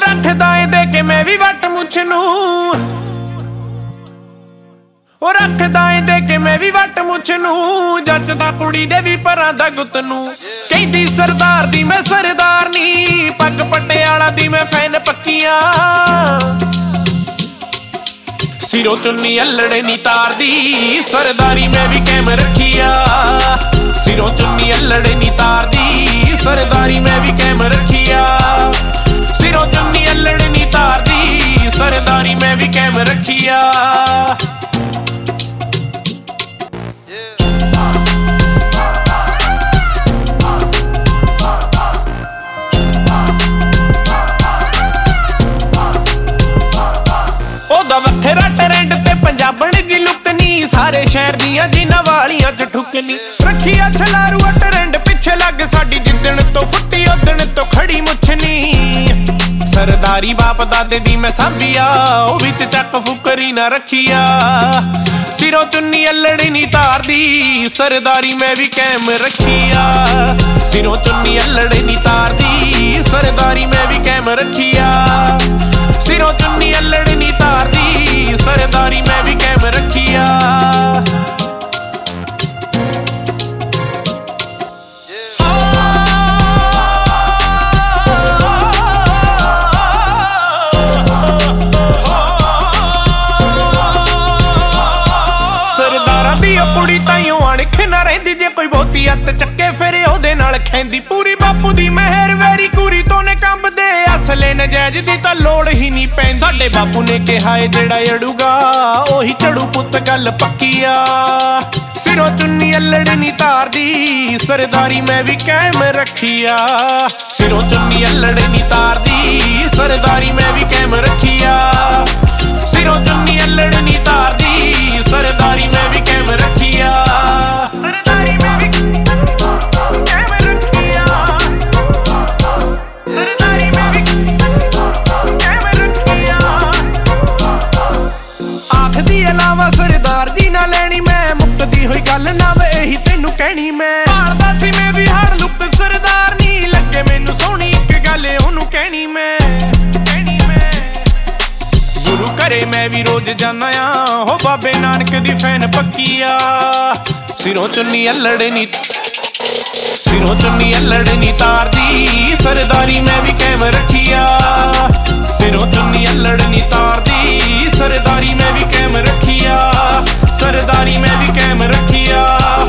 रखदा ए दे के मैं भी वट मुछ नूं, ओ रखदा ए दे के मैं भी वट मुछ नूं, जचदा कुड़ी दे भी परां दा गुत नूं। कहदी सरदार दी मैं सरदार नी, पग पटियाला दी मैं फैन पक्कियां, सिरों चुन्नी अल्लड़े नी तार दी, सरदारी मैं भी कैम रखिया। सिरों चुन्नी अल्लड़े नी तार दी, सरदारी मैं भी कैम रखिया। सिरों चुन्नी अल्लड़े नी तार दी, सरदारी मैं भी कैम रखिया। वथेरा ट्रेंड ते पंजाबण जी लुक नी, सारे शहर दियां जिन्हां वालियां च ठुकनी। रखिया छलारू ट्रेंड पिछे लग साडी, जिद्दण तो फुट्टी उदण तो खड़ी मुछनी। सरदारी बाप दादे दी मैं सांभिया, ओ विच चक फुकरी ना रखिया। सिरों चुन्नी अल्लड़ी नी तार दी, सरदारी मैं भी कैम रखिया। सिरों चुन्नी अल्लड़ी नी तार दी, सरदारी मैं भी कैम रखिया। सिरों चुन्नी अल्लड़ी नी तार दी, सरदारी मैं भी कैम रखिया। सरदारा दी कुड़ी ताईओ अणख ना रहिंदी, जे कोई बहुती अत चक्के फिर ओदे नाल खैंदी। पूरी बापू दी मेहर वैरी कूरी तो ने कंबदे, असले नजायज दी तां लोड़ ही नहीं पैंदी। साडे बापू ने कहा है जेड़ा अड़ूगा, ओही चढ़ू पुत गल पक्किया। सिरों चुन्नी अल्लड़ी नी तार दी, सरदारी मैं भी कैम रखिया। सिरों चुन्नी अल्लड़ी नी तार दी, सरदारी मैं भी कैम रखिया। सिरों चुन्नी अल्लड़ी नी तार दी, सरदारी मैं भी कैम रखिया। सरदारी मैं भी कैम रखिया। सरदारी मैं भी कैम रखिया। आखदी अलावा सरदार जी ना लैनी मैं, मुक्तदी होई गल ना वे यही तेनू कहनी मैं। मारदा सी मैं भी हर लुक सरदार नी, लगे मैनू सोहनी इक गल ओनू कहनी मैं। गुरु घरे मैं भी रोज जाना आ, हो बाबे नानक दी फैन पक्किया। सिरों चुन्नी अल्लड़ नी, सिरों चुन्नी अल्लड़ नी तार दी, सरदारी मैं भी कैम रखिया। सिरों चुन्नी अल्लड़ नी तार दी, सरदारी मैं भी कैम रखिया। सरदारी मैं भी कैम रखिया।